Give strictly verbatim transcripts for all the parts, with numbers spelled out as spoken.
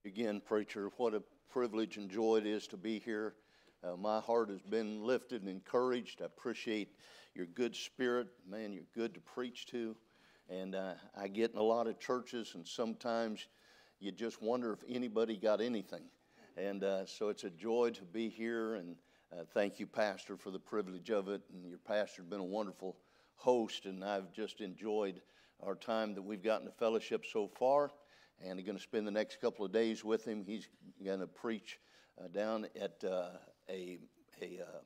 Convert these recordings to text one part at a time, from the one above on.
Again, preacher, what a privilege and joy it is to be here. Uh, my heart has been lifted and encouraged. I appreciate your good spirit. Man, you're good to preach to. And uh, I get in a lot of churches, and sometimes you just wonder if anybody got anything. And uh, so it's a joy to be here, and uh, thank you, Pastor, for the privilege of it. And your pastor's been a wonderful host, and I've just enjoyed our time that we've gotten to fellowship so far. And I'm going to spend the next couple of days with him. He's going to preach uh, down at uh, a, a uh,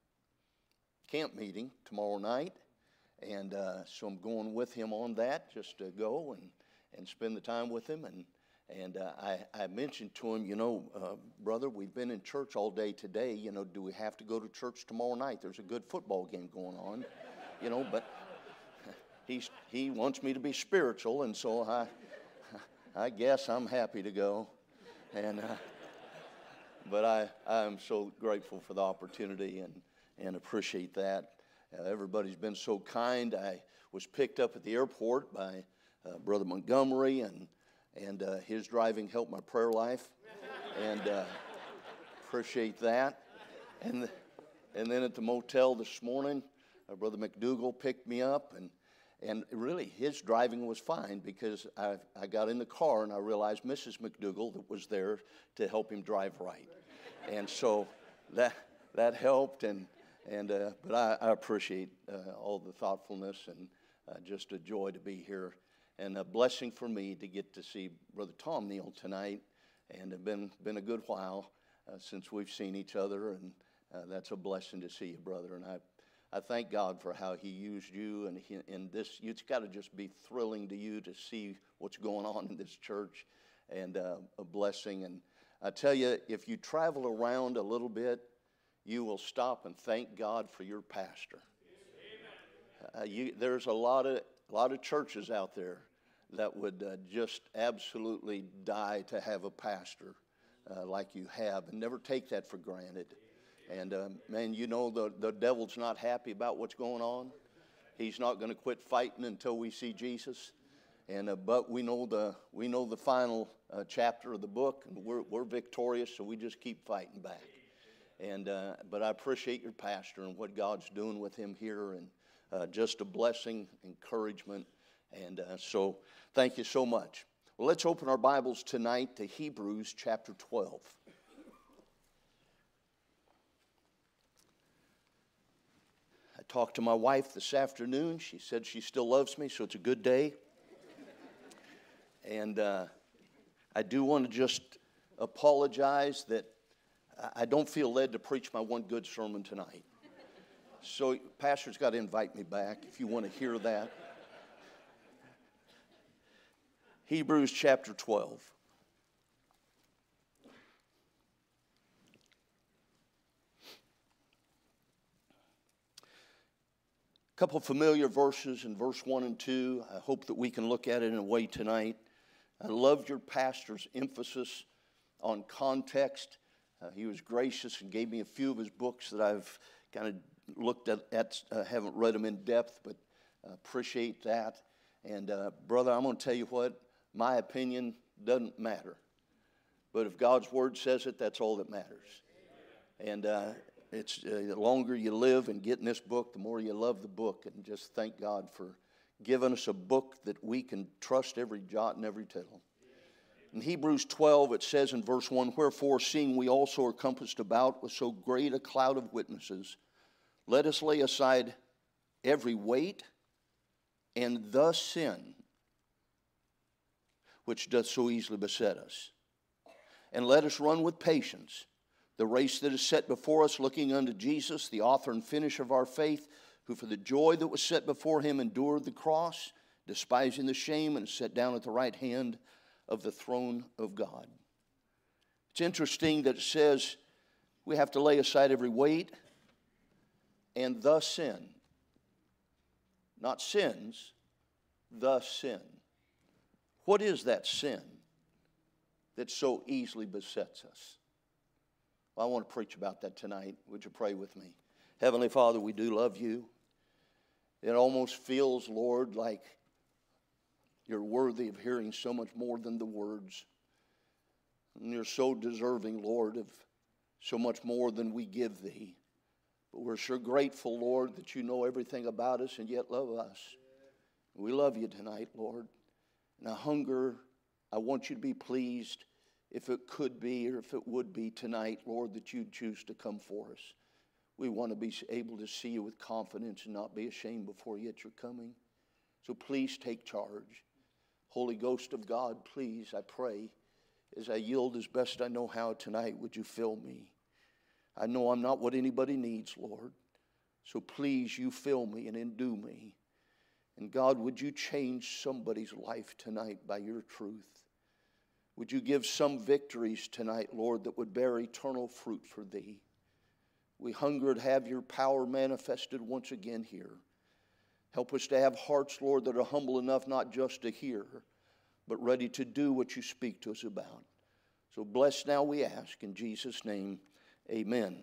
camp meeting tomorrow night. And uh, so I'm going with him on that, just to go and, and spend the time with him. And and uh, I, I mentioned to him, you know, uh, brother, we've been in church all day today. You know, do we have to go to church tomorrow night? There's a good football game going on, you know, but he's, he wants me to be spiritual, and so I, I guess I'm happy to go. And uh, but I, I'm so grateful for the opportunity and, and appreciate that. Uh, everybody's been so kind. I was picked up at the airport by uh, Brother Montgomery, and and uh, his driving helped my prayer life, and uh, appreciate that. And and then at the motel this morning, uh, Brother McDougall picked me up, and and really his driving was fine because I I got in the car and I realized Missus McDougall that was there to help him drive right, and so that that helped. And. And uh, but I, I appreciate uh, all the thoughtfulness, and uh, just a joy to be here, and a blessing for me to get to see Brother Tom Neal tonight. And it's been been a good while uh, since we've seen each other, and uh, that's a blessing to see you, brother. And I I thank God for how He used you, and he, and this it's got to just be thrilling to you to see what's going on in this church, and uh, a blessing. And I tell you, if you travel around a little bit, you will stop and thank God for your pastor. Uh, you, there's a lot of a lot of churches out there that would uh, just absolutely die to have a pastor uh, like you have, and never take that for granted. And uh, man, you know the the devil's not happy about what's going on. He's not going to quit fighting until we see Jesus. And uh, but we know the we know the final uh, chapter of the book, and we're we're victorious. So we just keep fighting back. And uh, but I appreciate your pastor and what God's doing with him here, and uh, just a blessing, encouragement, and uh, so thank you so much. Well, let's open our Bibles tonight to Hebrews chapter twelve. I talked to my wife this afternoon. She said she still loves me, so it's a good day. And uh, I do want to just apologize that I don't feel led to preach my one good sermon tonight. So pastor's got to invite me back if you want to hear that. Hebrews chapter twelve. A couple of familiar verses in verse one and two. I hope that we can look at it in a way tonight. I loved your pastor's emphasis on context. Uh, he was gracious and gave me a few of his books that I've kind of looked at, at uh, haven't read them in depth, but uh, appreciate that. And uh, brother, I'm going to tell you what, my opinion doesn't matter. But if God's word says it, that's all that matters. And uh, it's uh, the longer you live and get in this book, the more you love the book. And just thank God for giving us a book that we can trust every jot and every tittle. In Hebrews twelve, it says in verse one, "Wherefore, seeing we also are compassed about with so great a cloud of witnesses, let us lay aside every weight and the sin which doth so easily beset us. And let us run with patience the race that is set before us, looking unto Jesus, the author and finisher of our faith, who for the joy that was set before him endured the cross, despising the shame, and is set down at the right hand of the throne of God." It's interesting that it says we have to lay aside every weight and the sin. Not sins, the sin. What is that sin that so easily besets us? Well, I want to preach about that tonight. Would you pray with me? Heavenly Father, we do love you. It almost feels, Lord, like you're worthy of hearing so much more than the words. And you're so deserving, Lord, of so much more than we give thee. But we're sure grateful, Lord, that you know everything about us and yet love us. We love you tonight, Lord. And I hunger, I want you to be pleased, if it could be or if it would be tonight, Lord, that you'd choose to come for us. We want to be able to see you with confidence and not be ashamed before yet you're coming. So please take charge. Holy Ghost of God, please, I pray, as I yield as best I know how tonight, would you fill me? I know I'm not what anybody needs, Lord. So please, you fill me and endue me. And God, would you change somebody's life tonight by your truth? Would you give some victories tonight, Lord, that would bear eternal fruit for thee? We hunger to have your power manifested once again here. Help us to have hearts, Lord, that are humble enough not just to hear, but ready to do what you speak to us about. So bless now, we ask, in Jesus' name, amen.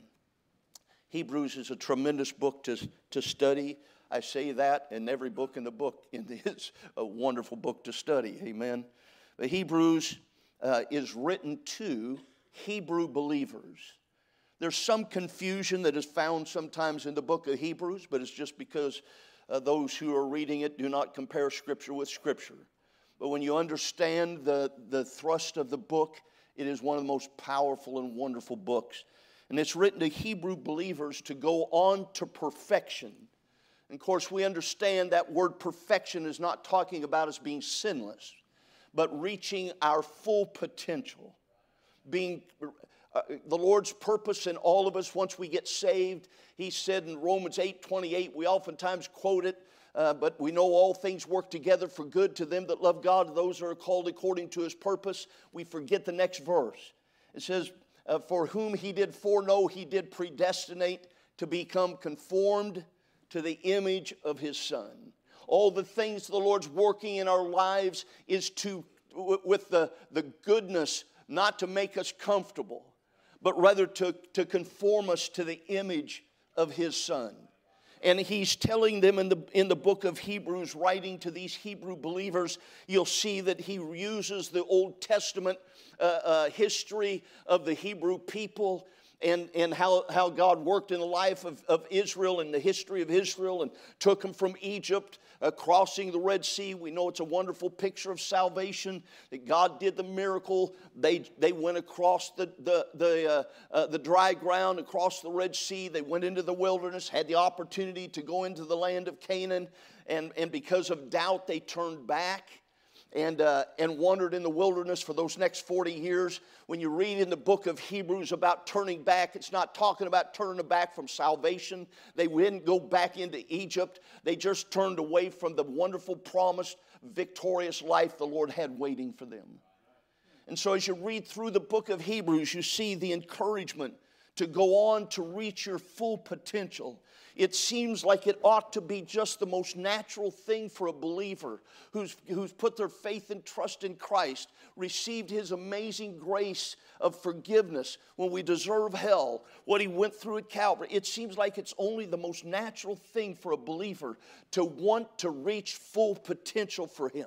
Hebrews is a tremendous book to, to study. I say that, and every book in the book is a wonderful book to study, amen. But Hebrews uh, is written to Hebrew believers. There's some confusion that is found sometimes in the book of Hebrews, but it's just because uh, those who are reading it do not compare Scripture with Scripture. But when you understand the, the thrust of the book, it is one of the most powerful and wonderful books. And it's written to Hebrew believers to go on to perfection. And of course, we understand that word perfection is not talking about us being sinless, but reaching our full potential. Being uh, the Lord's purpose in all of us once we get saved. He said in Romans eight twenty-eight, we oftentimes quote it, uh, but we know all things work together for good to them that love God, to those who are called according to his purpose. We forget the next verse. It says, uh, for whom he did foreknow, he did predestinate to become conformed to the image of his Son. All the things the Lord's working in our lives is to, with the, the goodness, not to make us comfortable, but rather to, to conform us to the image of his Son. And he's telling them in the, in the book of Hebrews, writing to these Hebrew believers, you'll see that he uses the Old Testament uh, uh, history of the Hebrew people and, and how, how God worked in the life of, of Israel and the history of Israel and took them from Egypt, uh, crossing the Red Sea. We know it's a wonderful picture of salvation, that God did the miracle. They, they went across the, the, the, uh, uh, the dry ground, across the Red Sea. They went into the wilderness, had the opportunity to go into the land of Canaan, and, and because of doubt, they turned back. And, uh, and wandered in the wilderness for those next forty years. When you read in the book of Hebrews about turning back, it's not talking about turning back from salvation. They didn't go back into Egypt. They just turned away from the wonderful, promised, victorious life the Lord had waiting for them. And so as you read through the book of Hebrews, you see the encouragement to go on to reach your full potential. It seems like it ought to be just the most natural thing for a believer who's, who's put their faith and trust in Christ, received his amazing grace of forgiveness when we deserve hell, what he went through at Calvary. It seems like it's only the most natural thing for a believer to want to reach full potential for him.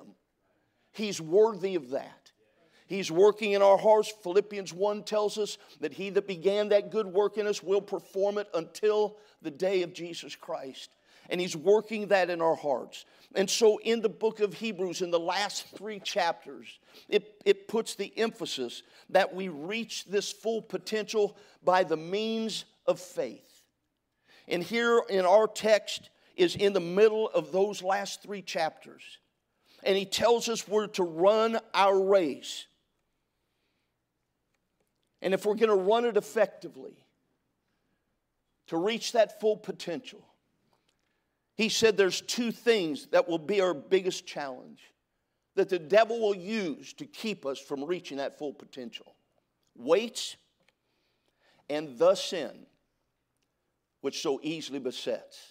He's worthy of that. He's working in our hearts. Philippians one tells us that he that began that good work in us will perform it until the day of Jesus Christ. And he's working that in our hearts. And so in the book of Hebrews, in the last three chapters, it, it puts the emphasis that we reach this full potential by the means of faith. And here in our text is in the middle of those last three chapters. And he tells us we're to run our race. And if we're going to run it effectively, to reach that full potential, he said there's two things that will be our biggest challenge that the devil will use to keep us from reaching that full potential. Weights and the sin which so easily besets.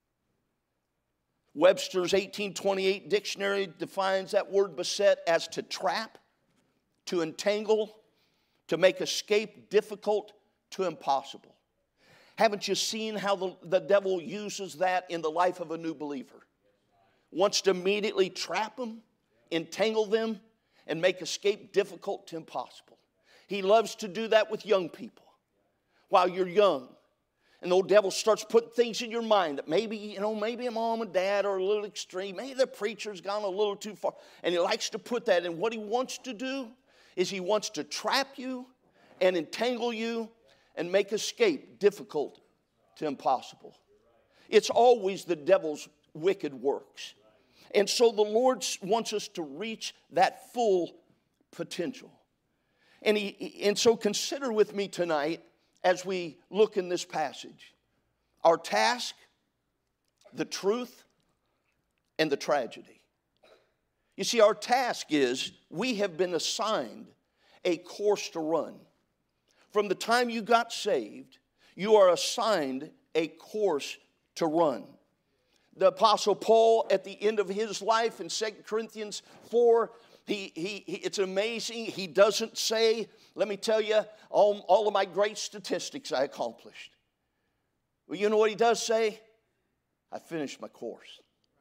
Webster's eighteen twenty-eight dictionary defines that word beset as to trap, to entangle, to make escape difficult to impossible. Haven't you seen how the, the devil uses that in the life of a new believer? Wants to immediately trap them, entangle them, and make escape difficult to impossible. He loves to do that with young people while you're young. And the old devil starts putting things in your mind that maybe, you know, maybe mom and dad are a little extreme. Maybe the preacher's gone a little too far. And he likes to put that in. What he wants to do is he wants to trap you and entangle you and make escape difficult to impossible. It's always the devil's wicked works. And so the Lord wants us to reach that full potential. And, he, and so consider with me tonight, as we look in this passage, our task, the truth, and the tragedy. You see, our task is we have been assigned a course to run. From the time you got saved, you are assigned a course to run. The Apostle Paul, at the end of his life in Second Corinthians four, He, he, he, it's amazing. He doesn't say, let me tell you, all, all of my great statistics I accomplished. Well, you know what he does say? I finished my course.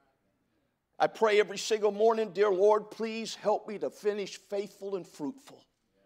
I pray every single morning, dear Lord, please help me to finish faithful and fruitful.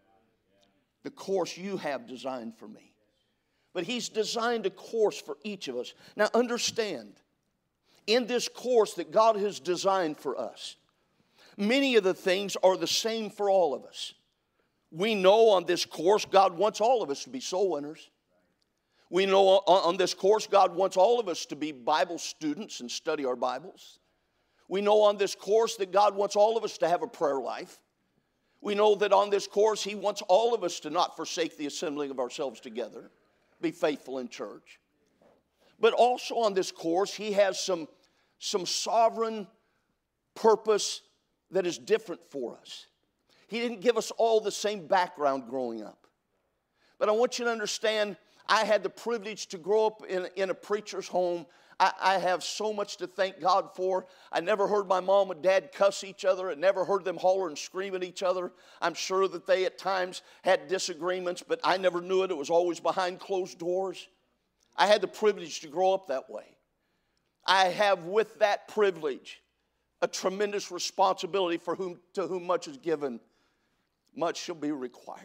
The course you have designed for me. But he's designed a course for each of us. Now understand, in this course that God has designed for us, many of the things are the same for all of us. We know on this course God wants all of us to be soul winners. We know on this course God wants all of us to be Bible students and study our Bibles. We know on this course that God wants all of us to have a prayer life. We know that on this course He wants all of us to not forsake the assembling of ourselves together, be faithful in church. But also on this course He has some, some sovereign purpose that is different for us. He didn't give us all the same background growing up. But I want you to understand, I had the privilege to grow up in, in a preacher's home. I, I have so much to thank God for. I never heard my mom and dad cuss each other. I never heard them holler and scream at each other. I'm sure that they at times had disagreements, but I never knew it. It was always behind closed doors. I had the privilege to grow up that way. I have with that privilege a tremendous responsibility, for whom to whom much is given, much shall be required.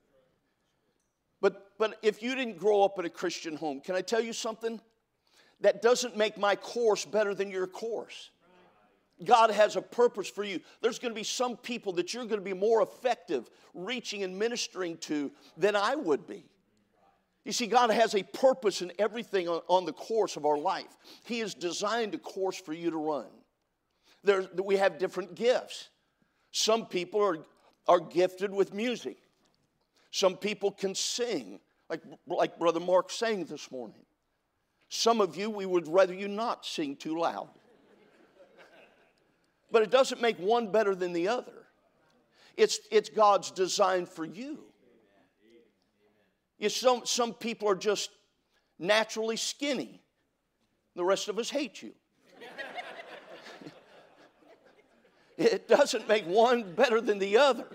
But, but if you didn't grow up in a Christian home, can I tell you something? That doesn't make my course better than your course. God has a purpose for you. There's going to be some people that you're going to be more effective reaching and ministering to than I would be. You see, God has a purpose in everything on, on the course of our life. He has designed a course for you to run. There, we have different gifts. Some people are, are gifted with music. Some people can sing, like, like Brother Mark sang this morning. Some of you, we would rather you not sing too loud. But it doesn't make one better than the other. It's, it's God's design for you. You some, some people are just naturally skinny. The rest of us hate you. It doesn't make one better than the other.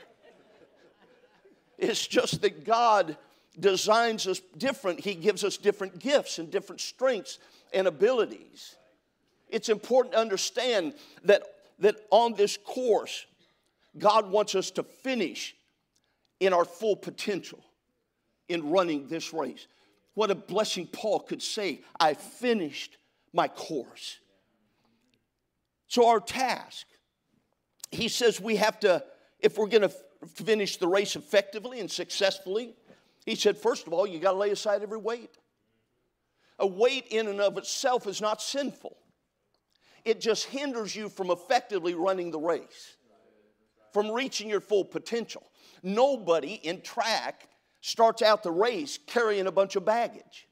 It's just that God designs us different. He gives us different gifts and different strengths and abilities. It's important to understand that, that on this course, God wants us to finish in our full potential in running this race. What a blessing Paul could say, I finished my course. So our task, he says we have to, if we're going to finish the race effectively and successfully, he said, first of all, you got to lay aside every weight. A weight in and of itself is not sinful. It just hinders you from effectively running the race, from reaching your full potential. Nobody in track starts out the race carrying a bunch of baggage.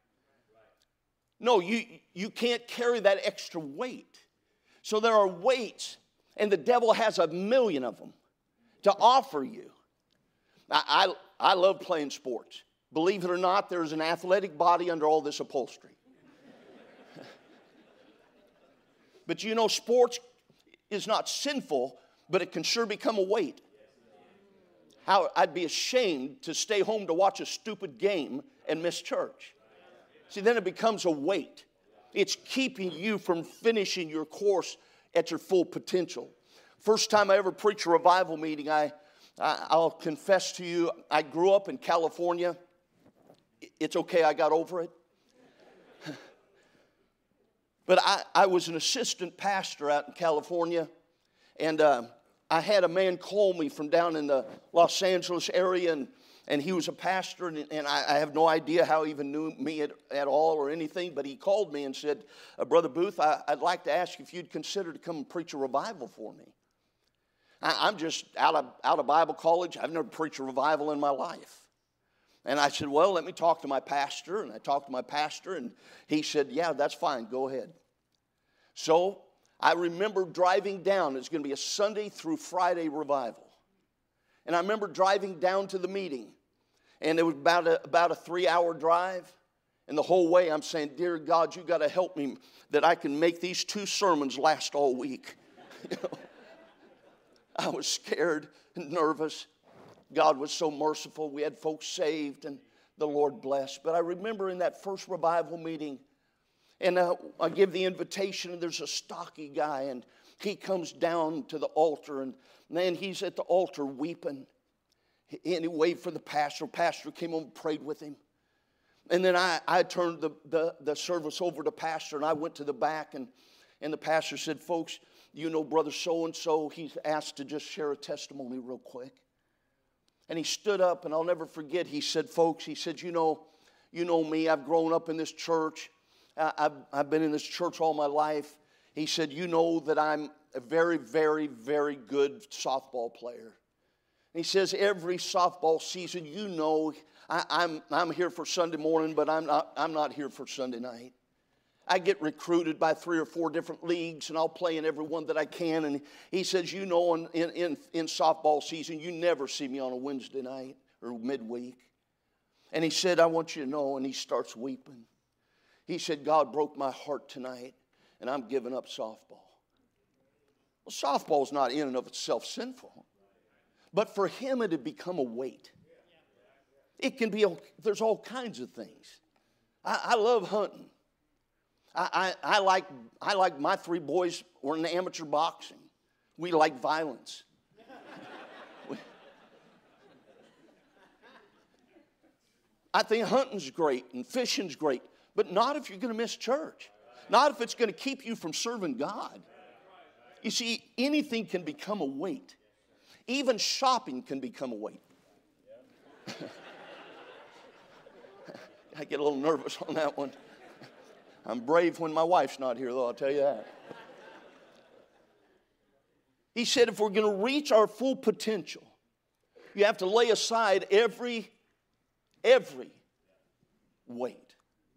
No, you, you can't carry that extra weight. So there are weights, and the devil has a million of them to offer you. I, I, I love playing sports. Believe it or not, there's an athletic body under all this upholstery. But you know, sports is not sinful, but it can sure become a weight. How I'd be ashamed to stay home to watch a stupid game and miss church. See, then it becomes a weight. It's keeping you from finishing your course at your full potential. First time I ever preached a revival meeting, I, I, I'll confess to you, I grew up in California. It's okay, I got over it. But I, I was an assistant pastor out in California, and uh, I had a man call me from down in the Los Angeles area, and, and he was a pastor, and, and I, I have no idea how he even knew me at, at all or anything, but he called me and said, uh, Brother Booth, I, I'd like to ask you if you'd consider to come and preach a revival for me. I, I'm just out of, out of Bible college. I've never preached a revival in my life. And I said, well, let me talk to my pastor. And I talked to my pastor, and he said, yeah, that's fine. Go ahead. So I remember driving down. It's going to be a Sunday through Friday revival. And I remember driving down to the meeting. And it was about a, about a three-hour drive. And the whole way I'm saying, dear God, you got to help me that I can make these two sermons last all week. You know? I was scared and nervous. God was so merciful. We had folks saved and the Lord blessed. But I remember in that first revival meeting, and uh, I give the invitation, and there's a stocky guy, and he comes down to the altar, and man, he's at the altar weeping. And he waited for the pastor. Pastor came over and prayed with him. And then I, I turned the, the, the service over to pastor, and I went to the back, and, and the pastor said, folks, you know Brother so-and-so, he's asked to just share a testimony real quick. And he stood up, and I'll never forget, he said, folks, he said, you know, you know me, I've grown up in this church. I, I've, I've been in this church all my life. He said, you know that I'm a very, very, very good softball player. And he says, every softball season, you know, I, I'm, I'm here for Sunday morning, but I'm not, I'm not here for Sunday night. I get recruited by three or four different leagues, and I'll play in every one that I can. And he says, you know, in, in, in softball season, you never see me on a Wednesday night or midweek. And he said, I want you to know, and he starts weeping. He said, God broke my heart tonight, and I'm giving up softball. Well, softball is not in and of itself sinful, but for him it had become a weight. It can be, there's all kinds of things. I, I love hunting. I, I, I like I like my three boys were in amateur boxing. We like violence. we, I think hunting's great and fishing's great, but not if you're going to miss church. Not if it's going to keep you from serving God. You see, anything can become a weight. Even shopping can become a weight. I get a little nervous on that one. I'm brave when my wife's not here, though, I'll tell you that. He said if we're going to reach our full potential, you have to lay aside every, every weight.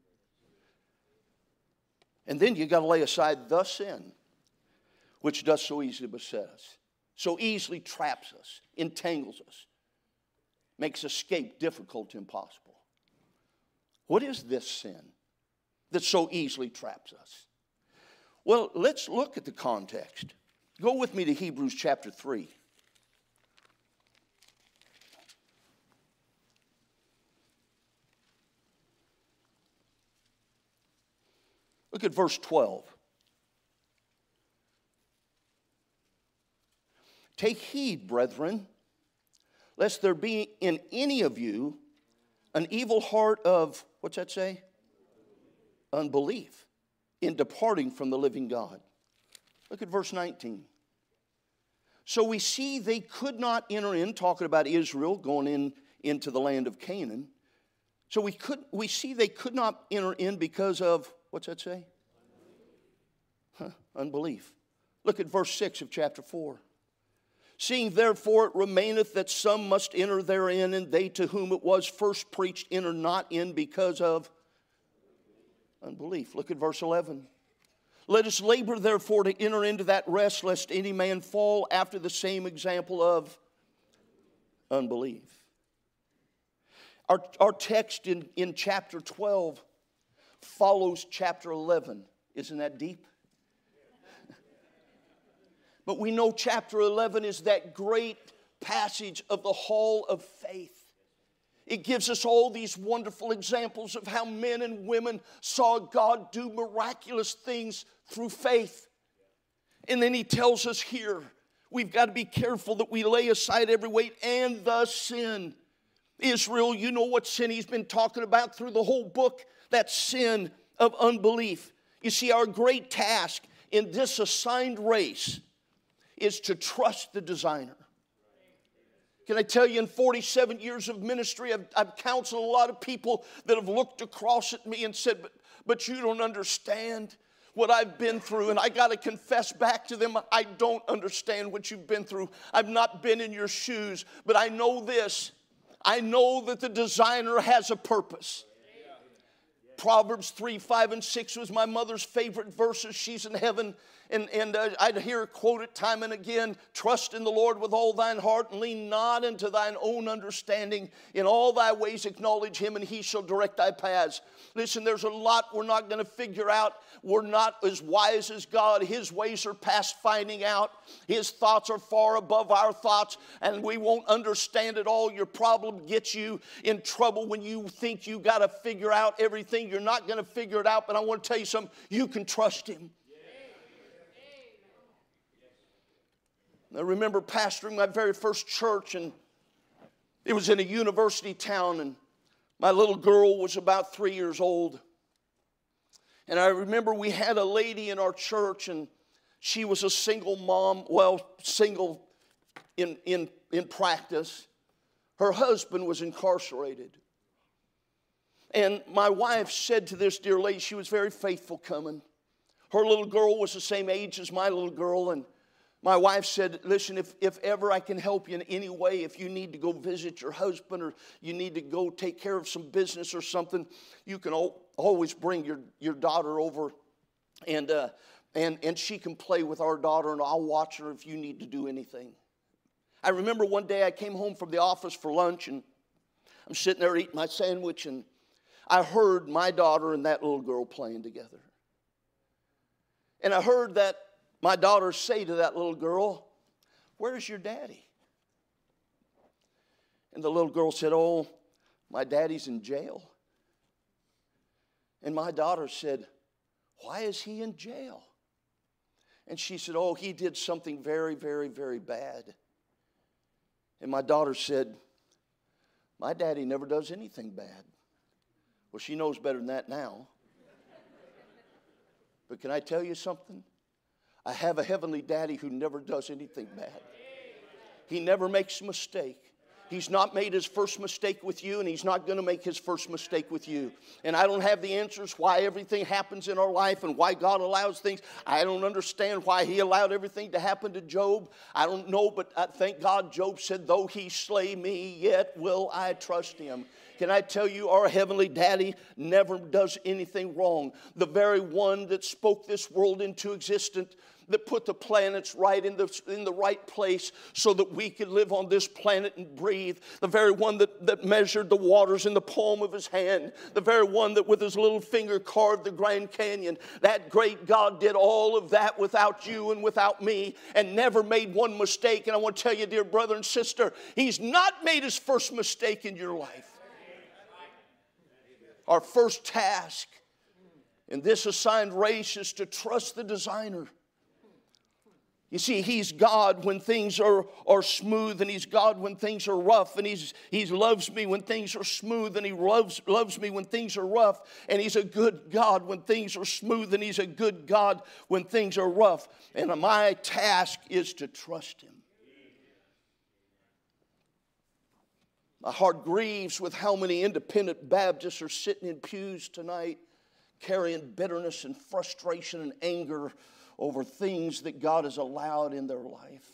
And then you got to lay aside the sin, which does so easily beset us, so easily traps us, entangles us, makes escape difficult, impossible. What is this sin that so easily traps us? Well, let's look at the context. Go with me to Hebrews chapter three. Look at verse twelve. Take heed, brethren, lest there be in any of you an evil heart of, what's that say? Unbelief in departing from the living God. Look at verse nineteen. So we see they could not enter in, talking about Israel going in into the land of Canaan. So we could we see they could not enter in because of, what's that say? Huh, unbelief. Look at verse six of chapter four. Seeing therefore it remaineth that some must enter therein, and they to whom it was first preached enter not in because of unbelief. Look at verse eleven. Let us labor therefore to enter into that rest, lest any man fall after the same example of unbelief. Our, our text in, in chapter twelve follows chapter eleven. Isn't that deep? But we know chapter eleven is that great passage of the hall of faith. It gives us all these wonderful examples of how men and women saw God do miraculous things through faith. And then he tells us here, We've got to be careful that we lay aside every weight and the sin. Israel, you know what sin he's been talking about through the whole book. That sin of unbelief. You see, our great task in this assigned race is to trust the designer. Can I tell you, in forty-seven years of ministry, I've, I've counseled a lot of people that have looked across at me and said, but, but you don't understand what I've been through. And I got to confess back to them, I don't understand what you've been through. I've not been in your shoes, but I know this. I know that the designer has a purpose. Proverbs three, five, and six was my mother's favorite verses. She's in heaven. And, and uh, I'd hear her quote it time and again. Trust in the Lord with all thine heart and lean not into thine own understanding. In all thy ways acknowledge him and he shall direct thy paths. Listen, there's a lot we're not going to figure out. We're not as wise as God. His ways are past finding out. His thoughts are far above our thoughts. And we won't understand it all. Your problem gets you in trouble when you think you got to figure out everything. You're not going to figure it out. But I want to tell you something. You can trust him. I remember pastoring my very first church, and it was in a university town, and my little girl was about three years old. And I remember we had a lady in our church, and she was a single mom, well, single in, in, in practice. Her husband was incarcerated. And my wife said to this dear lady, she was very faithful coming. Her little girl was the same age as my little girl, and my wife said, listen, if, if ever I can help you in any way, if you need to go visit your husband or you need to go take care of some business or something, you can al- always bring your, your daughter over and, uh, and, and she can play with our daughter and I'll watch her if you need to do anything. I remember one day I came home from the office for lunch and I'm sitting there eating my sandwich and I heard my daughter and that little girl playing together. And I heard that my daughter say to that little girl, where's your daddy? And the little girl said, oh, my daddy's in jail. And my daughter said, why is he in jail? And she said, oh, he did something very, very, very bad. And my daughter said, my daddy never does anything bad. Well, she knows better than that now. But can I tell you something? I have a heavenly daddy who never does anything bad. He never makes a mistake. He's not made his first mistake with you, and he's not going to make his first mistake with you. And I don't have the answers why everything happens in our life and why God allows things. I don't understand why he allowed everything to happen to Job. I don't know, but I thank God Job said, though he slay me, yet will I trust him. Can I tell you, our heavenly daddy never does anything wrong. The very one that spoke this world into existence, that put the planets right in the, in the right place so that we could live on this planet and breathe. The very one that, that measured the waters in the palm of his hand. The very one that with his little finger carved the Grand Canyon. That great God did all of that without you and without me and never made one mistake. And I want to tell you, dear brother and sister, he's not made his first mistake in your life. Our first task in this assigned race is to trust the designer. You see, he's God when things are, are smooth, and he's God when things are rough, and he's, he loves me when things are smooth, and he loves, loves me when things are rough, and he's a good God when things are smooth, and he's a good God when things are rough. And my task is to trust him. My heart grieves with how many independent Baptists are sitting in pews tonight carrying bitterness and frustration and anger over things that God has allowed in their life.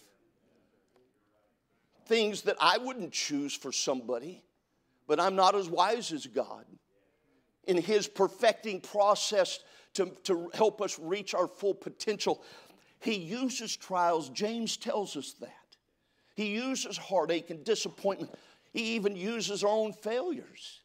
Things that I wouldn't choose for somebody, but I'm not as wise as God. In his perfecting process to, to help us reach our full potential, he uses trials. James tells us that. He uses heartache and disappointment. He even uses our own failures.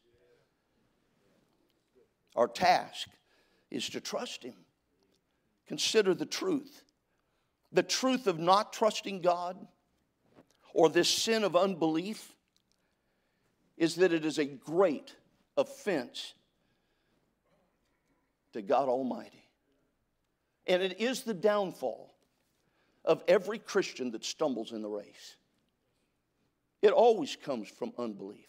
Our task is to trust him. Consider the truth. The truth of not trusting God or this sin of unbelief is that it is a great offense to God Almighty. And it is the downfall of every Christian that stumbles in the race. It always comes from unbelief.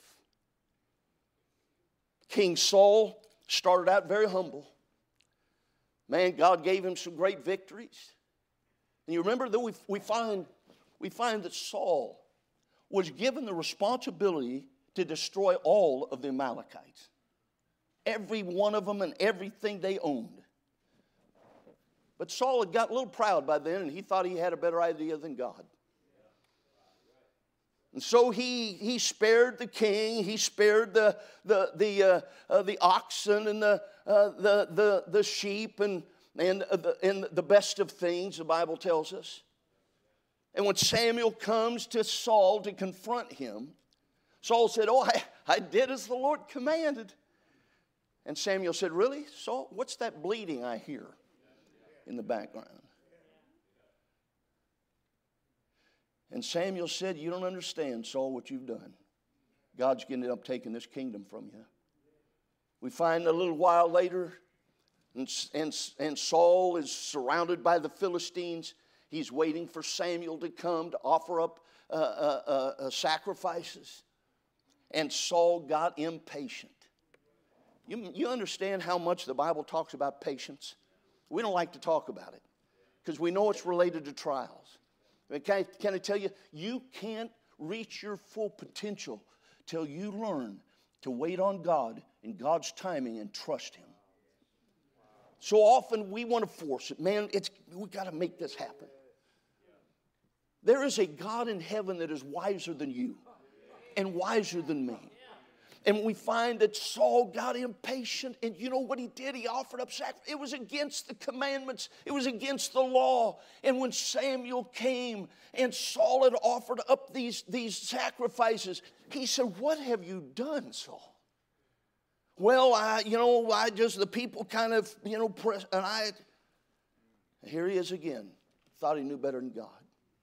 King Saul started out very humble. Man, God gave him some great victories. And you remember that we, we, find, we find that Saul was given the responsibility to destroy all of the Amalekites. Every one of them and everything they owned. But Saul had got a little proud by then, and he thought he had a better idea than God. And so he, he spared the king, he spared the, the, the, uh, uh, the oxen and the, uh, the, the, the sheep and, and, uh, the, and the best of things, the Bible tells us. And when Samuel comes to Saul to confront him, Saul said, oh, I, I did as the Lord commanded. And Samuel said, really, Saul, what's that bleating I hear in the background? And Samuel said, you don't understand, Saul, what you've done. God's going to end up taking this kingdom from you. We find a little while later, and, and, and Saul is surrounded by the Philistines. He's waiting for Samuel to come to offer up uh, uh, uh, sacrifices. And Saul got impatient. You, you understand how much the Bible talks about patience? We don't like to talk about it because we know it's related to trials. I mean, can, I, can I tell you, you can't reach your full potential till you learn to wait on God in God's timing and trust Him. So often we want to force it. Man, it's, we got to make this happen. There is a God in heaven that is wiser than you and wiser than me. And we find that Saul got impatient, and you know what he did? He offered up sacrifice. It was against the commandments. It was against the law. And when Samuel came and Saul had offered up these, these sacrifices, he said, what have you done, Saul? Well, I, you know, I just, the people kind of, you know, press, and I, here he is again. Thought he knew better than God.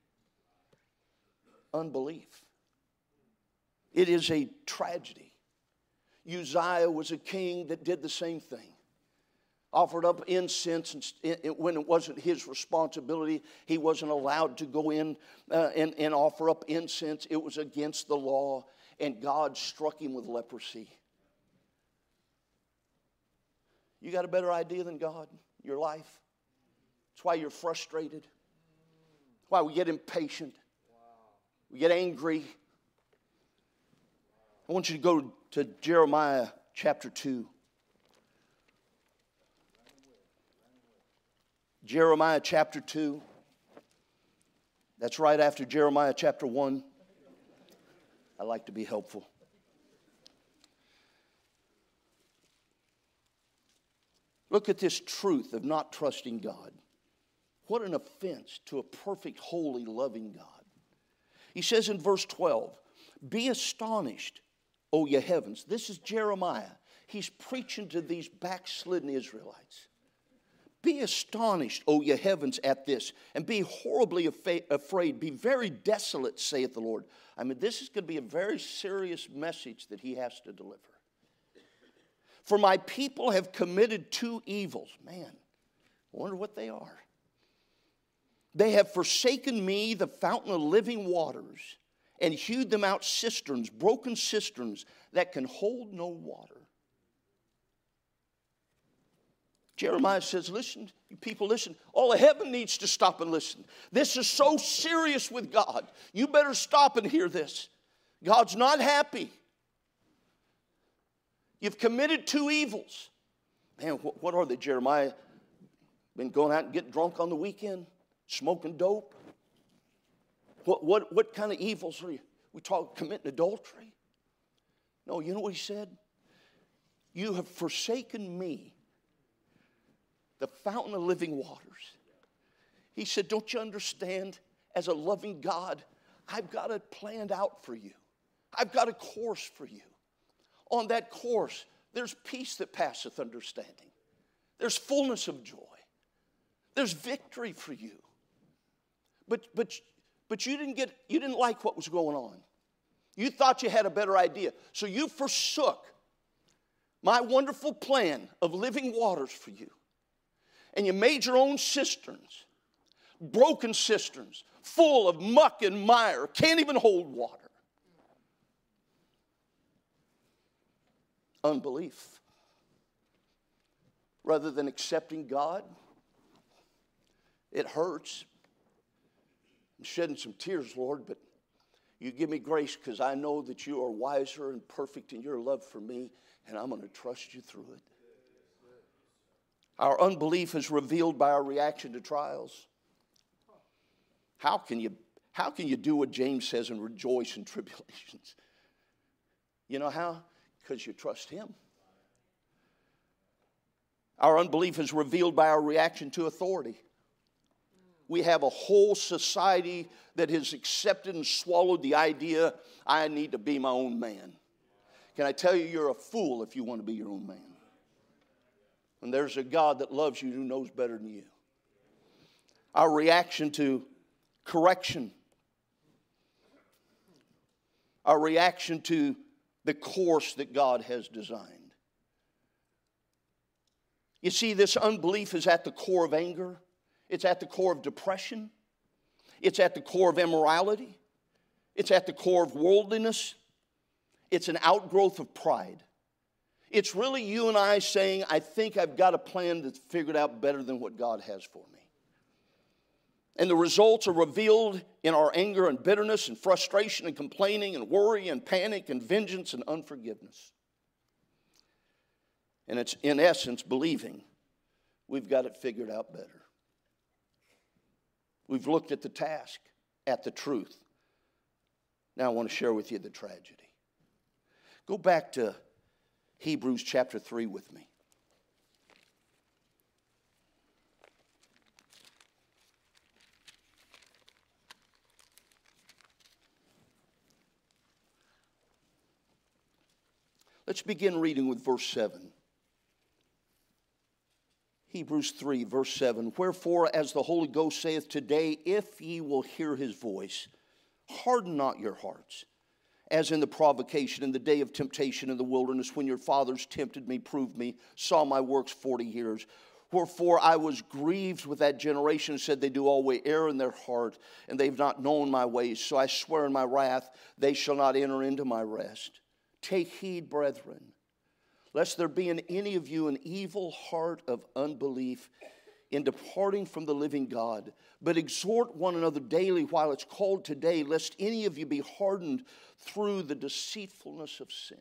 Unbelief. It is a tragedy. Uzziah was a king that did the same thing. Offered up incense and when it wasn't his responsibility. He wasn't allowed to go in uh, and, and offer up incense. It was against the law, and God struck him with leprosy. You got a better idea than God in your life? That's why you're frustrated. That's why we get impatient. We get angry. I want you to go to Jeremiah chapter two. Jeremiah chapter two. That's right after Jeremiah chapter one. I like to be helpful. Look at this truth of not trusting God. What an offense to a perfect, holy, loving God. He says in verse twelve, be astonished, O ye heavens. This is Jeremiah. He's preaching to these backslidden Israelites. Be astonished, O ye heavens, at this, and be horribly afraid. Be very desolate, saith the Lord. I mean, this is going to be a very serious message that he has to deliver. For my people have committed two evils. Man, I wonder what they are. They have forsaken me, the fountain of living waters, and hewed them out cisterns, broken cisterns that can hold no water. Jeremiah says, listen, you people listen. All of heaven needs to stop and listen. This is so serious with God. You better stop and hear this. God's not happy. You've committed two evils. Man, what are they, Jeremiah? Been going out and getting drunk on the weekend? Smoking dope? What, what, what kind of evils are you? We talk committing adultery? No, you know what he said? You have forsaken me, the fountain of living waters. He said, don't you understand? As a loving God, I've got it planned out for you. I've got a course for you. On that course, there's peace that passeth understanding. There's fullness of joy. There's victory for you. But, but, but you didn't get, you didn't like what was going on. You thought you had a better idea. So you forsook my wonderful plan of living waters for you. And you made your own cisterns, broken cisterns full of muck and mire, can't even hold water. Unbelief. Rather than accepting God, it hurts. I'm shedding some tears, Lord, but you give me grace because I know that you are wiser and perfect in your love for me, and I'm going to trust you through it. Our unbelief is revealed by our reaction to trials. How can you, how can you do what James says and rejoice in tribulations? You know how? Because you trust him. Our unbelief is revealed by our reaction to authority. We have a whole society that has accepted and swallowed the idea, I need to be my own man. Can I tell you, you're a fool if you want to be your own man. And there's a God that loves you who knows better than you. Our reaction to correction. Our reaction to the course that God has designed. You see, this unbelief is at the core of anger. It's at the core of depression. It's at the core of immorality. It's at the core of worldliness. It's an outgrowth of pride. It's really you and I saying, I think I've got a plan that's figured out better than what God has for me. And the results are revealed in our anger and bitterness and frustration and complaining and worry and panic and vengeance and unforgiveness. And it's in essence believing we've got it figured out better. We've looked at the task, at the truth. Now I want to share with you the tragedy. Go back to Hebrews chapter three with me. Let's begin reading with verse seven. Hebrews three, verse seven. Wherefore, as the Holy Ghost saith today, if ye will hear his voice, harden not your hearts, as in the provocation, in the day of temptation in the wilderness, when your fathers tempted me, proved me, saw my works forty years. Wherefore I was grieved with that generation, and said, they do always err in their heart, and they've not known my ways. So I swear in my wrath, they shall not enter into my rest. Take heed, brethren, lest there be in any of you an evil heart of unbelief in departing from the living God. But exhort one another daily while it's called today, lest any of you be hardened through the deceitfulness of sin.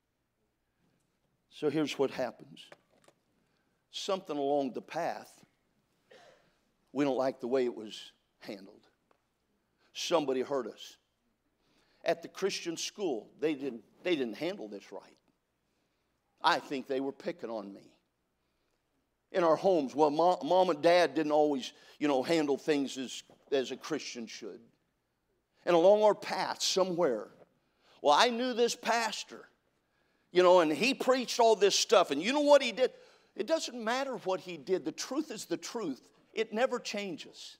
So here's what happens. Something along the path, we don't like the way it was handled. Somebody hurt us. At the Christian school, they didn't, they didn't handle this right. I think they were picking on me. In our homes, well, mom, mom and dad didn't always, you know, handle things as, as a Christian should. And along our path somewhere, well, I knew this pastor, you know, and he preached all this stuff. And you know what he did? It doesn't matter what he did. The truth is the truth. It never changes.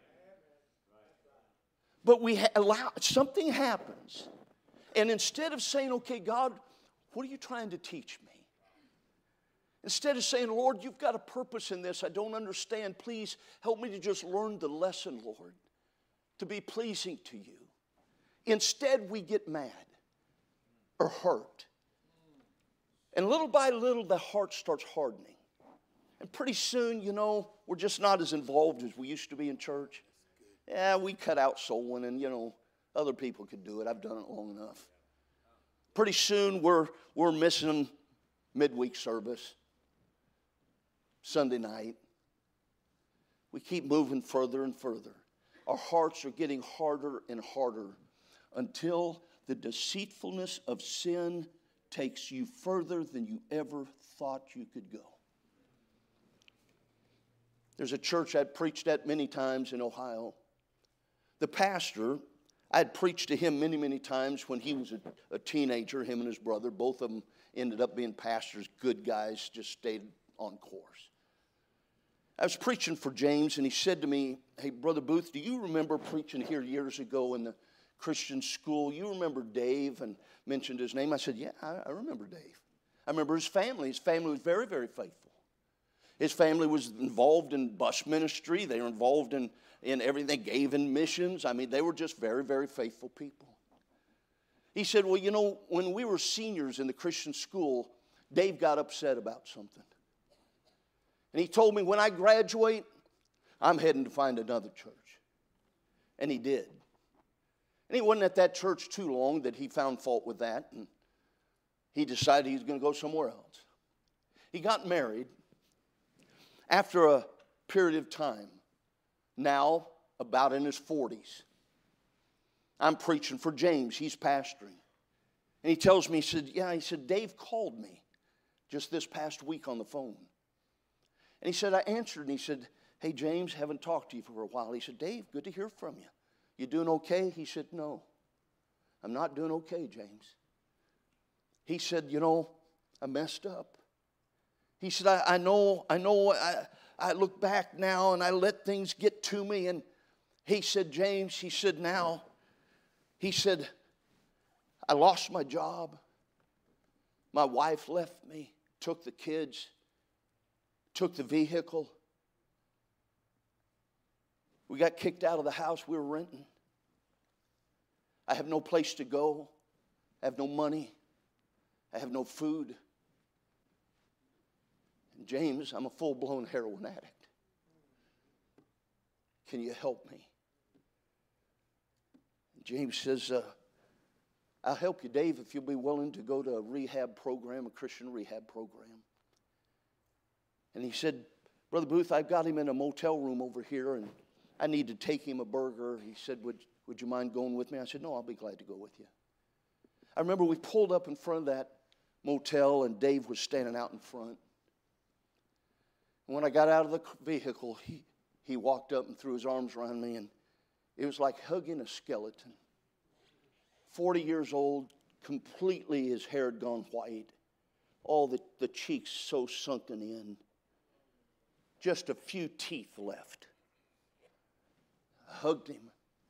But we ha- allow, something happens. And instead of saying, okay, God, what are you trying to teach me? Instead of saying, Lord, you've got a purpose in this. I don't understand. Please help me to just learn the lesson, Lord, to be pleasing to you. Instead, we get mad or hurt. And little by little, the heart starts hardening. And pretty soon, you know, we're just not as involved as we used to be in church. Yeah, we cut out soul winning, you know, other people could do it. I've done it long enough. Pretty soon, we're, we're missing midweek service, Sunday night. We keep moving further and further. Our hearts are getting harder and harder until the deceitfulness of sin takes you further than you ever thought you could go. There's a church I'd preached at many times in Ohio. The pastor, I had preached to him many, many times when he was a, a teenager, him and his brother. Both of them ended up being pastors, good guys, just stayed on course. I was preaching for James, and he said to me, hey, Brother Booth, do you remember preaching here years ago in the Christian school? You remember Dave? And mentioned his name. I said, yeah, I, I remember Dave. I remember his family. His family was very, very faithful. His family was involved in bus ministry. They were involved in in everything. They gave in missions. I mean, they were just very, very faithful people. He said, well, you know, when we were seniors in the Christian school, Dave got upset about something. And he told me, when I graduate, I'm heading to find another church. And he did. And he wasn't at that church too long that he found fault with that. And he decided he was going to go somewhere else. He got married after a period of time. Now, about in his forties. I'm preaching for James. He's pastoring. And he tells me, he said, yeah, he said, Dave called me just this past week on the phone. And he said, I answered, and he said, hey, James, haven't talked to you for a while. He said, Dave, good to hear from you. You doing okay? He said, no, I'm not doing okay, James. He said, you know, I messed up. He said, I, I know, I know, I, I look back now and I let things get to me. And he said, James, he said, now, he said, I lost my job. My wife left me, took the kids, took the vehicle. We got kicked out of the house we were renting. I have no place to go. I have no money. I have no food. And James, I'm a full-blown heroin addict. Can you help me? James says, uh, I'll help you, Dave, if you'll be willing to go to a rehab program, a Christian rehab program. And he said, Brother Booth, I've got him in a motel room over here, and I need to take him a burger. He said, would, would you mind going with me? I said, no, I'll be glad to go with you. I remember we pulled up in front of that motel, and Dave was standing out in front. And when I got out of the vehicle, he, he walked up and threw his arms around me, and it was like hugging a skeleton. forty years old, completely his hair had gone white. All the, the cheeks so sunken in. Just a few teeth left. I hugged him.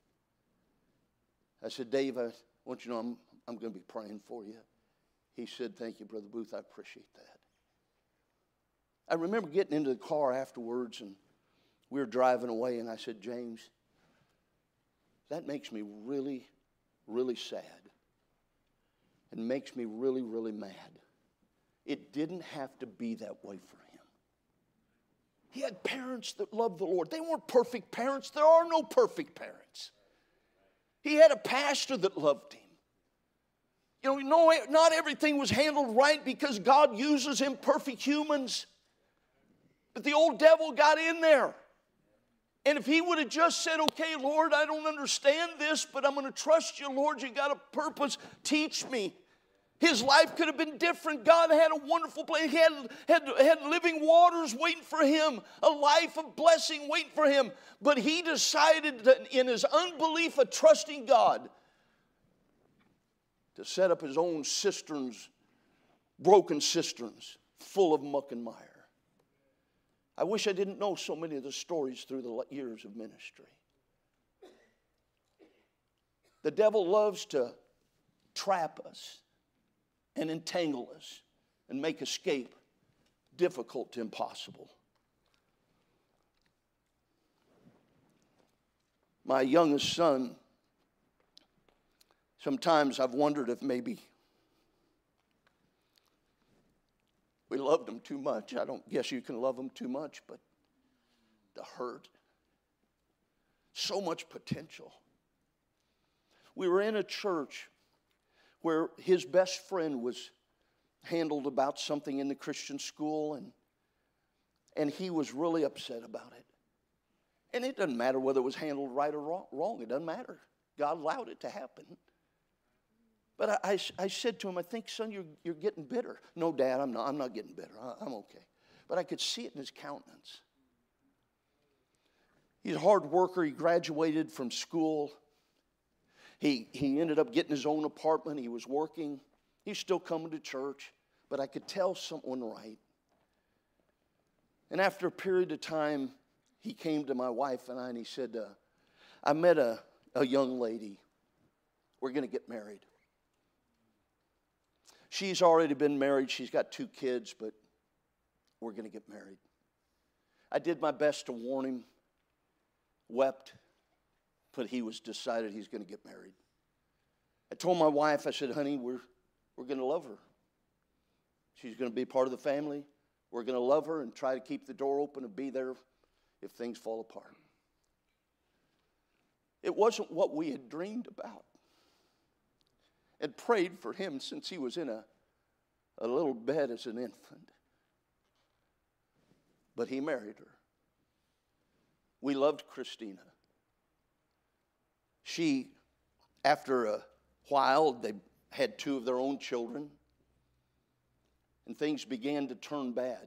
I said, Dave, I want you to know I'm, I'm going to be praying for you. He said, thank you, Brother Booth. I appreciate that. I remember getting into the car afterwards, and we were driving away, and I said, James, that makes me really, really sad. And makes me really, really mad. It didn't have to be that way for him. He had parents that loved the Lord. They weren't perfect parents. There are no perfect parents. He had a pastor that loved him. You know, no, not everything was handled right because God uses imperfect humans. But the old devil got in there. And if he would have just said, okay, Lord, I don't understand this, but I'm going to trust you, Lord. You got a purpose. Teach me. His life could have been different. God had a wonderful plan. He had, had, had living waters waiting for him, a life of blessing waiting for him. But he decided that in his unbelief of trusting God to set up his own cisterns, broken cisterns, full of muck and mire. I wish I didn't know so many of the stories through the years of ministry. The devil loves to trap us and entangle us and make escape difficult to impossible. My youngest son, sometimes I've wondered if maybe we loved him too much. I don't guess you can love him too much, but the hurt, so much potential. We were in a church where his best friend was handled about something in the Christian school, and, and he was really upset about it. And it doesn't matter whether it was handled right or wrong. It doesn't matter. God allowed it to happen. But I, I, I said to him, I think, son, you're, you're getting bitter. No, Dad, I'm not, I'm not getting bitter. I, I'm okay. But I could see it in his countenance. He's a hard worker. He graduated from school. He, he ended up getting his own apartment. He was working. He's still coming to church. But I could tell something wasn't right. And after a period of time, he came to my wife and I, and he said, uh, I met a, a young lady. We're going to get married. She's already been married. She's got two kids, but we're going to get married. I did my best to warn him. wept, but he was decided he's going to get married. I told my wife, I said, honey, we're, we're going to love her. She's going to be part of the family. We're going to love her and try to keep the door open and be there if things fall apart. It wasn't what we had dreamed about and prayed for him since he was in a, a little bed as an infant. But he married her. We loved Christina. She, after a while, they had two of their own children, and things began to turn bad.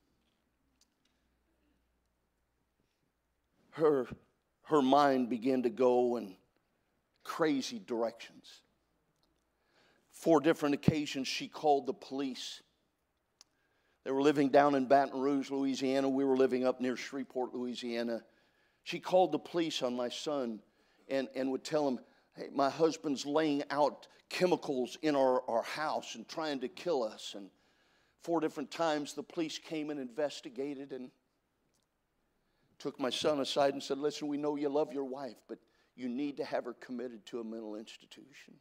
Her, her mind began to go in crazy directions. Four different occasions she called the police. They were living down in Baton Rouge, Louisiana. We were living up near Shreveport, Louisiana. She called the police on my son and, and would tell him, hey, my husband's laying out chemicals in our, our house and trying to kill us. And four different times the police came and investigated and took my son aside and said, listen, we know you love your wife, but you need to have her committed to a mental institution.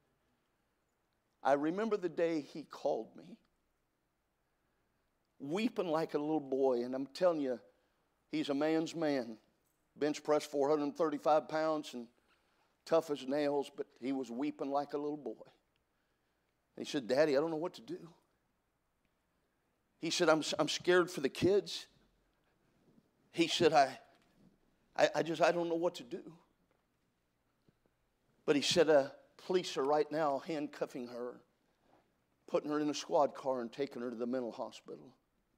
I remember the day he called me, weeping like a little boy, and I'm telling you, he's a man's man. Bench press four hundred thirty-five pounds and tough as nails, but he was weeping like a little boy. And he said, Daddy, I don't know what to do. He said, I'm, I'm scared for the kids. He said, I, I, I just, I don't know what to do. But he said, uh, police are right now handcuffing her, putting her in a squad car and taking her to the mental hospital.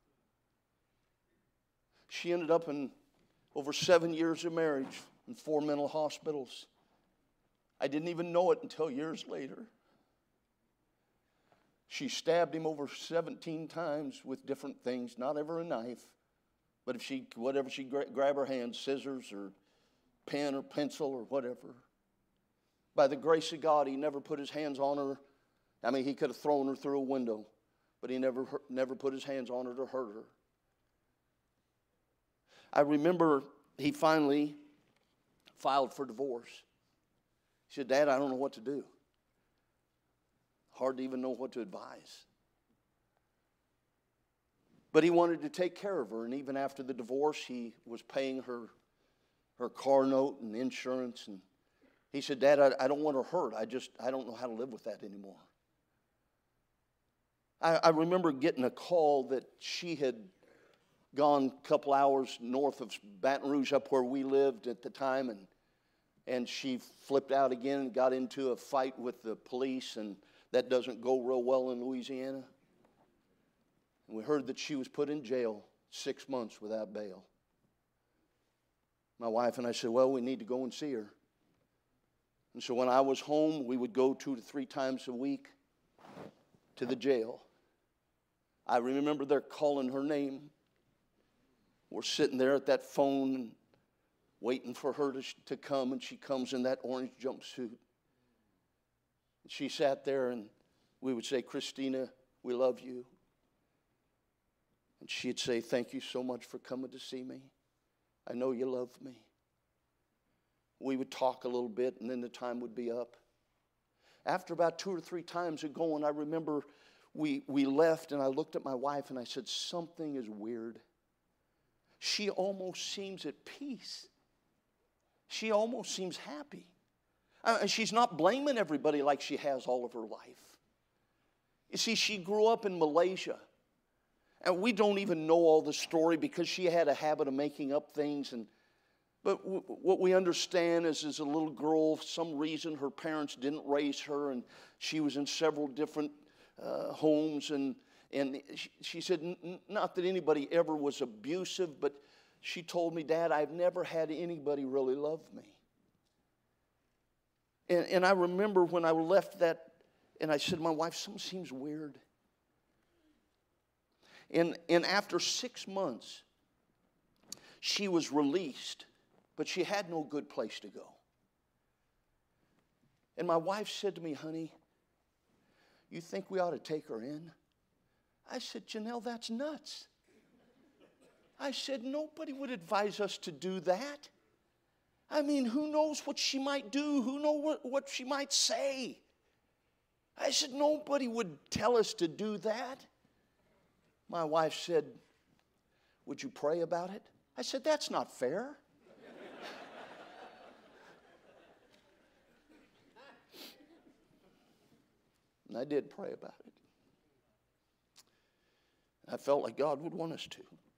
She ended up in over seven years of marriage in four mental hospitals. I didn't even know it until years later. She stabbed him over seventeen times with different things, not ever a knife, but if she, whatever she gra- grab her hand, scissors or pen or pencil or whatever. By the grace of God, he never put his hands on her. I mean, he could have thrown her through a window, but he never, never put his hands on her to hurt her. I remember he finally filed for divorce. He said, Dad, I don't know what to do. Hard to even know what to advise. But he wanted to take care of her, and even after the divorce, he was paying her her car note and insurance. And he said, Dad, I, I don't want her hurt. I just, I don't know how to live with that anymore. I, I remember getting a call that she had gone a couple hours north of Baton Rouge, up where we lived at the time, and and she flipped out again and got into a fight with the police, and that doesn't go real well in Louisiana. And we heard that she was put in jail six months without bail. My wife and I said, well, we need to go and see her. And so when I was home, we would go two to three times a week to the jail. I remember they're calling her name. We're sitting there at that phone and waiting for her to, to come, and she comes in that orange jumpsuit. She sat there, and we would say, Christina, we love you. And she'd say, thank you so much for coming to see me. I know you love me. We would talk a little bit, and then the time would be up. After about two or three times of going, I remember we, we left, and I looked at my wife, and I said, something is weird. She almost seems at peace. She almost seems happy. And she's not blaming everybody like she has all of her life. You see, she grew up in Malaysia. And we don't even know all the story because she had a habit of making up things. And But w- what we understand is, as a little girl, for some reason her parents didn't raise her, and she was in several different uh, homes. And, and she, she said, n- not that anybody ever was abusive, but she told me, Dad, I've never had anybody really love me. And, and I remember when I left that, and I said, my wife, something seems weird. And, and after six months, she was released, but she had no good place to go. And my wife said to me, honey, you think we ought to take her in? I said, Janelle, that's nuts. I said, nobody would advise us to do that. I mean, who knows what she might do? Who knows what, what she might say? I said, nobody would tell us to do that. My wife said, would you pray about it? I said, that's not fair. And I did pray about it. I felt like God would want us to.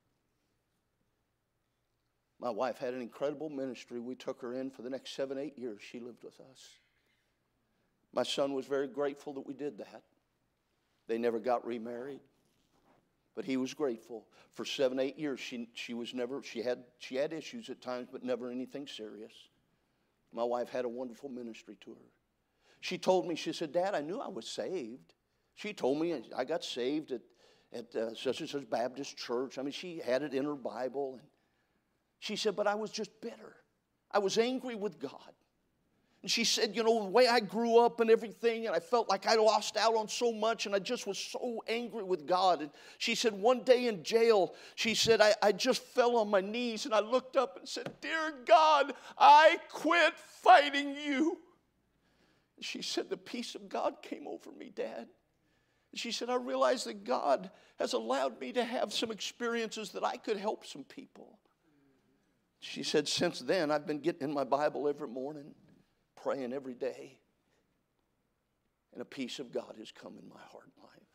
My wife had an incredible ministry. We took her in for the next seven, eight years. She lived with us. My son was very grateful that we did that. They never got remarried. But he was grateful. For seven, eight years, she, she was never, she had, she had issues at times, but never anything serious. My wife had a wonderful ministry to her. She told me, she said, Dad, I knew I was saved. She told me I got saved at, at uh, such and such Baptist church. I mean, she had it in her Bible. And she said, but I was just bitter. I was angry with God. And she said, you know, the way I grew up and everything, and I felt like I lost out on so much, and I just was so angry with God. And she said, one day in jail, she said, I, I just fell on my knees, and I looked up and said, dear God, I quit fighting you. And she said, the peace of God came over me, Dad. And she said, I realized that God has allowed me to have some experiences that I could help some people. She said, since then, I've been getting in my Bible every morning, praying every day, and a peace of God has come in my heart and life.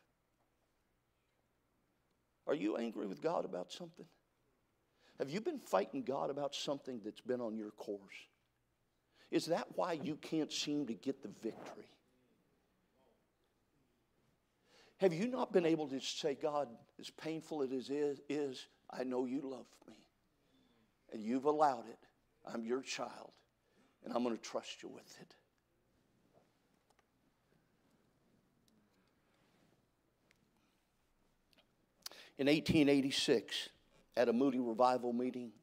Are you angry with God about something? Have you been fighting God about something that's been on your course? Is that why you can't seem to get the victory? Have you not been able to say, God, as painful as it is, is I know you love me, and you've allowed it. I'm your child, and I'm going to trust you with it. In eighteen eighty-six, at a Moody Revival meeting,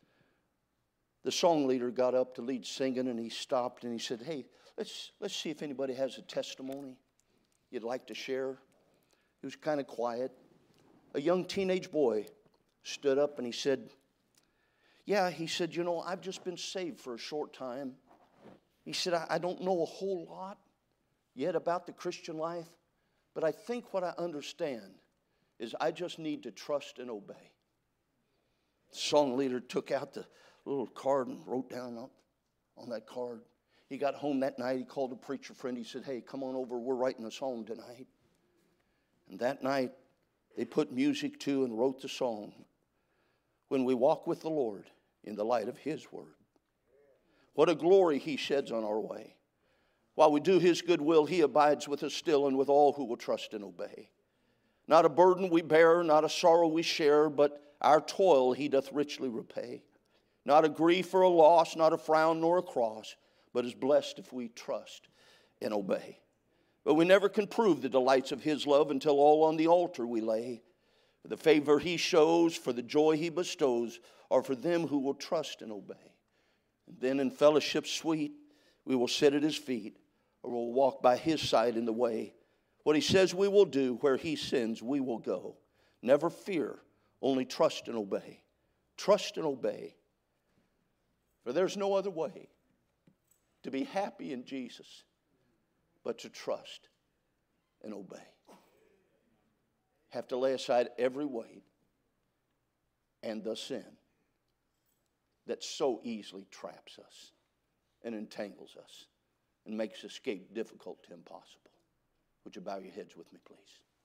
the song leader got up to lead singing, and he stopped and he said, hey, let's, let's see if anybody has a testimony you'd like to share. He was kind of quiet. A young teenage boy stood up and he said, yeah, he said, you know, I've just been saved for a short time. He said, I, I don't know a whole lot yet about the Christian life, but I think what I understand is I just need to trust and obey. The song leader took out the little card and wrote down on, on that card. He got home that night. He called a preacher friend. He said, hey, come on over. We're writing a song tonight. And that night, they put music to and wrote the song, When We Walk with the Lord in the Light of His Word. What a glory He sheds on our way. While we do His good will, He abides with us still and with all who will trust and obey. Not a burden we bear, not a sorrow we share, but our toil He doth richly repay. Not a grief or a loss, not a frown nor a cross, but is blessed if we trust and obey. But we never can prove the delights of His love until all on the altar we lay. For the favor He shows, for the joy He bestows, are for them who will trust and obey. And then in fellowship sweet, we will sit at His feet, or we'll walk by His side in the way. What He says we will do, where He sends we will go. Never fear, only trust and obey. Trust and obey. For there's no other way to be happy in Jesus but to trust and obey. Have to lay aside every weight and the sin that so easily traps us and entangles us and makes escape difficult to impossible. Would you bow your heads with me, please?